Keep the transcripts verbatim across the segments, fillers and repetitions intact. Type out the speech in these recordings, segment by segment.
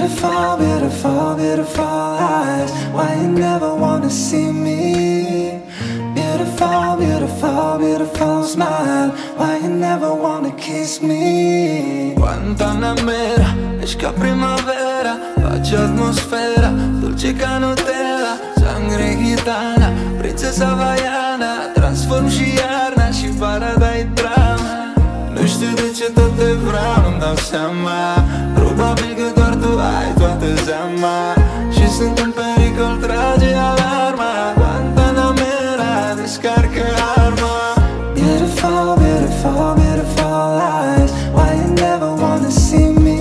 Beautiful, beautiful, beautiful eyes. Why you never wanna see me? Beautiful, beautiful, beautiful smile. Why you never wanna kiss me? Guantanamera, ești ca primavera, faci atmosfera dulce ca Nutella. Sangre gitana, prințesa havaiana, transform și iarna și vara dai drama. Nu știu de ce tot te vreau, nu-mi dau seama. Probabil că doar tu ai toată zeama și sunt în pericol, trage alarma. Guantanamera, descarcă arma. Beautiful, beautiful, beautiful eyes. Why you never wanna see me?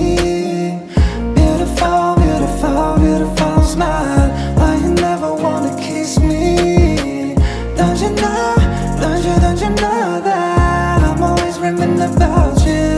Beautiful, beautiful, beautiful smile. Why you never wanna kiss me? Don't you know, don't you, don't you know that I'm always dreaming about you?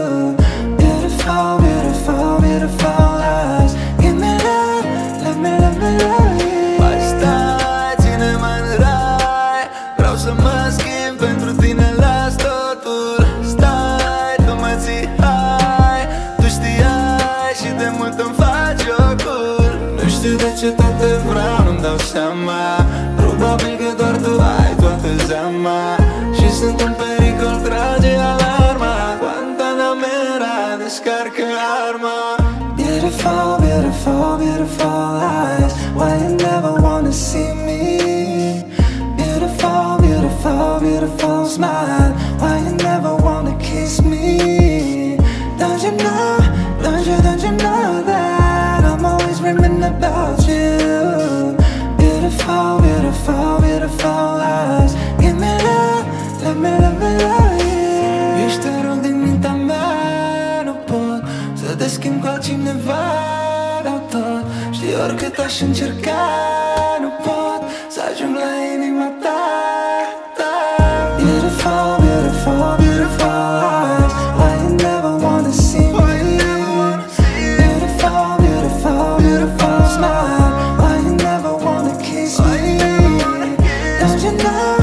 Beautiful, beautiful, beautiful eyes. Give me love, let me, let me love you. Mai stai, ține-mă în rai, vreau să mă schimb, pentru tine las totul. Stai, tu mă ții hai, tu știai și de mult îmi faci jocul. Nu știu de ce tot te vreau, nu-mi dau seama. Probabil că doar tu ai toată zeama și sunt în pericol, trage alarma. Guantanamera, descarcă arma. Beautiful, beautiful, beautiful eyes. Why you never wanna see me? Beautiful, beautiful, beautiful smile. Why you never wanna kiss me? Don't you know, don't you, don't you know that I'm always dreaming about you? Beautiful, beautiful, beautiful eyes. Give me love, let me, let me love you. Ești te rog din mintea mea, nu pot să te schimb cu altcineva, dau tot. Știi oricât aș încerca, nu pot să ajung la inima ta, ta. Beautiful, beautiful, beautiful eyes. Why you never wanna see me? Beautiful, beautiful, beautiful smile. Why you never wanna kiss me? Don't you know?